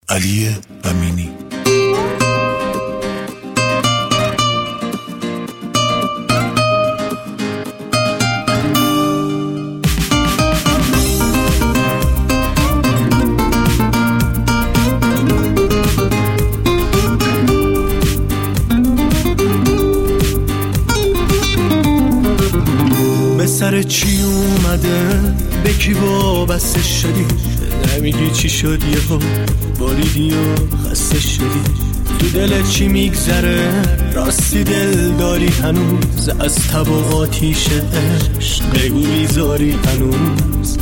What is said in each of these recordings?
علی امینی. سر چی اومده؟ به کی وابسته شدی؟ نمیگی چی شد یهو باریدی و خسته شدی؟ تو دلت چی میگذره؟ راستی دل داری هنوز؟ از تب و آتیش عشق بگو بیزاری هنوز؟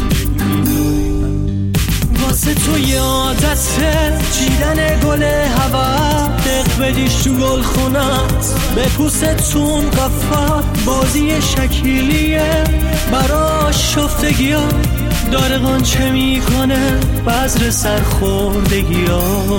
واسه تو یادته چیدن گل هوا، دق بدیش تو گل خونت بپوستون قفا، بازی شکیلیه براش شفتگی ها، داره قانچه میکنه بذر سرخوردگی ها.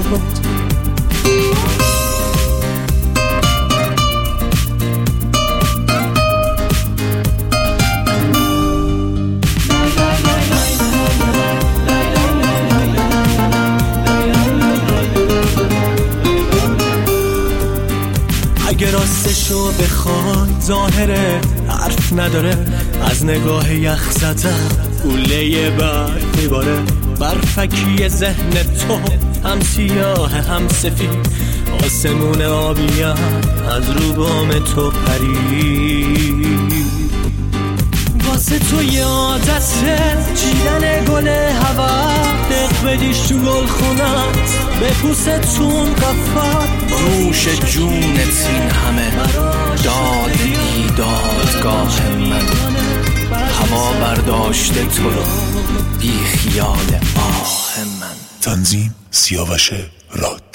اگه راستشو بخوای ظاهره حرف نداره، از نگاه یخ زدن گوله برف میباره، برفکی ذهن تو هم سیاه هم سفید، آسمون آبیم از رو بام تو پرید. واسه تو یادته چیدن گل هوا، دق بدیش تو گل خونت بپوستون قفا، نوش جونت این همه داد بیدادگاه من، هوا برداشته تو رو بی خیال آه من. تنظیم سیاوش راد.